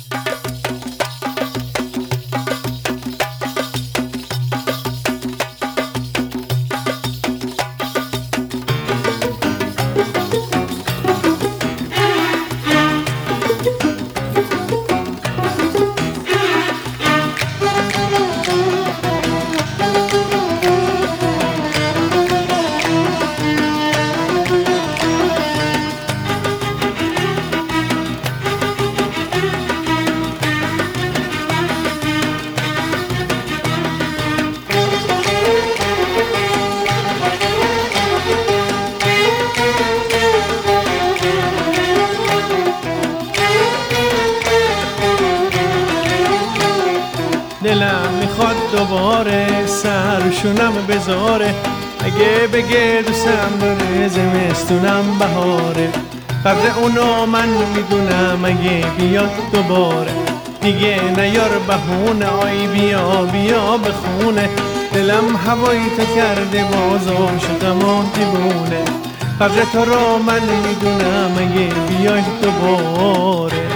دلم میخواد دوباره سرشونم بذاره، اگه بگه دوستم داره زمستونم بهاره. قدر اونو من میدونم اگه بیاد دوباره، دیگه نیار بهونه، آی بیا بیا بخونه. دلم هوایی تو کرده باز عاشقم و دیوونه، قدر تو رو من میدونم اگه بیای دوباره.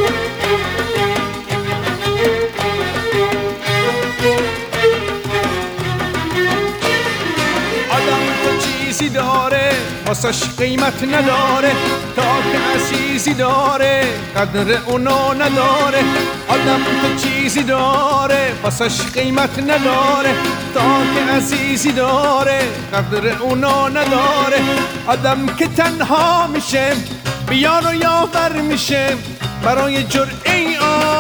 چیزی داره واسش قیمت نداره، تا که عزیزی داره قدر اونو نداره. آدم تو چیزی داره واسش قیمت نداره، تا که عزیزی داره قدر اونو نداره. آدم که تنها میشه بیار و یاور میشه، برای جرعه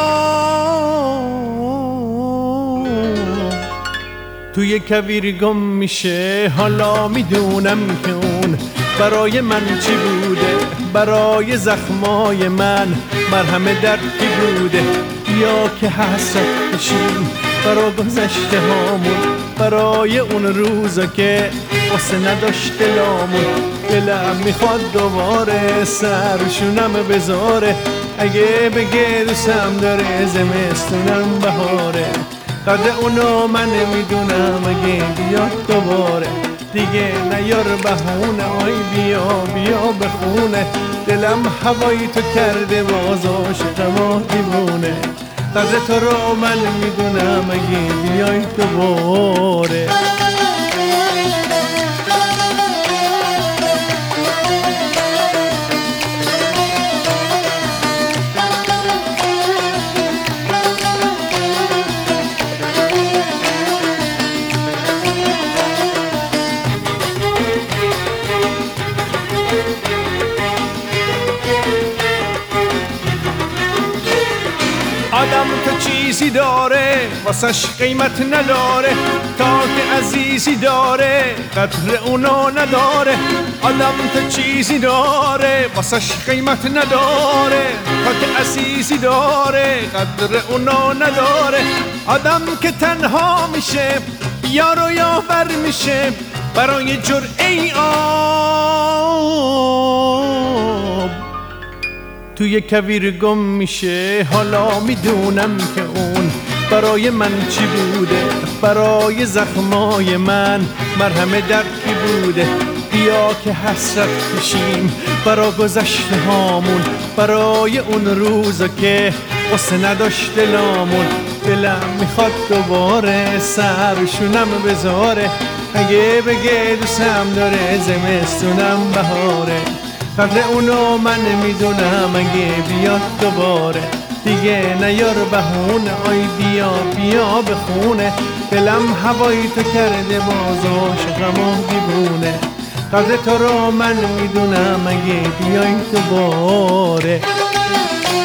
توی کویر گم میشه. حالا میدونم که اون برای من چی بوده، برای زخمای من مرهم دردی بوده. یا که حسرت کشیم برای گذشته هامون، برای اون روزا که واسه نداشت دلامون. دلم میخواد دوباره سرشونم بذاره، اگه بگه دوستم داره زمستونم بهاره. قدر اونو من میدونم اگه بیاد دوباره، دیگه نیار بهونه، آی بیا بیا بخونه. دلم هوایی تو کرده باز عاشقم و دیوونه، قدر تو رو من میدونم اگه بیای دوباره. آدم تو چیزی داره واسش قیمت نداره، تا که عزیزی داره قدر اونو نداره. آدم تو چیزی داره واسش قیمت نداره، تا که عزیزی داره قدر اونو نداره. آدم که تنها میشه یار و یاور میشه، برای جرعه آب توی کویر گم میشه. حالا میدونم که اون برای من چی بوده، برای زخمای من مرهم دردی بوده. بیا که حسرت کشیم برای گذشته هامون، برای اون روزا که واسه نداشت دلامون. دلم میخواد دوباره سرشونم بذاره، اگه بگه دوستم داره زمستونم بهاره. قدر اونو من میدونم اگه بیاد دوباره، دیگه نیار بهونه، آی بیا بیا بخونه. دلم هوایی تو کرده باز عاشقم و دیوونه، قدر تو رو من میدونم اگه بیای دوباره.